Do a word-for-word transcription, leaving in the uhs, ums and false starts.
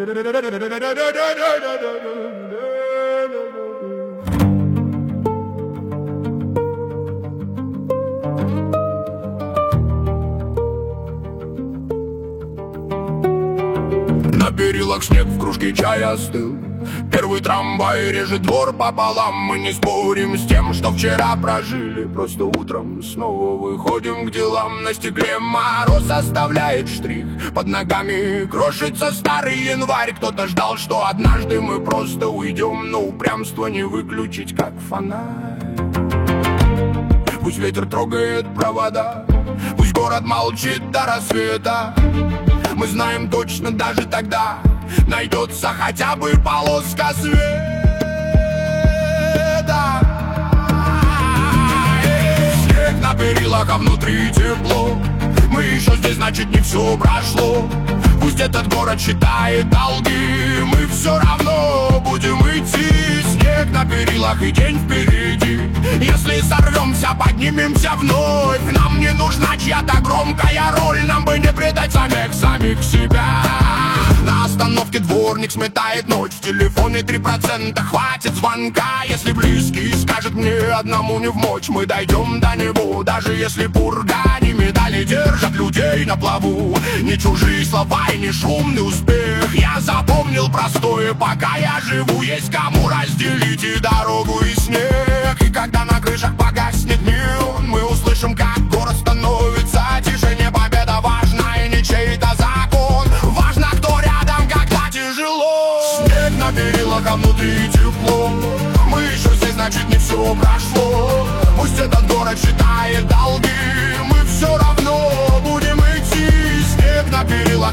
На перилах снег, в кружке чай остыл. Первый трамвай режет двор пополам. Мы не спорим с тем, что вчера прожили. Просто утром снова выходим к делам. На стекле мороз оставляет штрих. Под ногами крошится старый январь. Кто-то ждал, что однажды мы просто уйдем, но упрямство не выключить, как фонарь. Пусть ветер трогает провода, пусть город молчит до рассвета. Мы знаем точно, даже тогда найдется хотя бы полоска света. Снег на перилах, а внутри тепло. Мы еще здесь, значит, не все прошло. Пусть этот город считает долги, мы все равно будем идти. Снег на перилах и день впереди. Если сорвемся, поднимемся вновь. Нам не нужна чья-то громкая роль. Нам бы не предать самих самих себя. На остановке дворник сметает ночь. В телефоне три процента, хватит звонка. Если близкий скажет мне одному не вмочь, мы дойдем до него, даже если пурга. Не медали держат людей на плаву, не чужие слова и не шумный успех. Я запомнил простое: пока я живу, есть кому разделить и дорогу, и снег. И когда на крышах погаснет мир, мы услышим, как город становится тише. Не победа важна и не чей-то закон, важно, кто рядом, когда тяжело. Снег на перилах, а внутри тепло. Мы еще здесь, значит, не все прошло. Пусть этот город считает долги, мы все равно будем идти. Снег на перилах,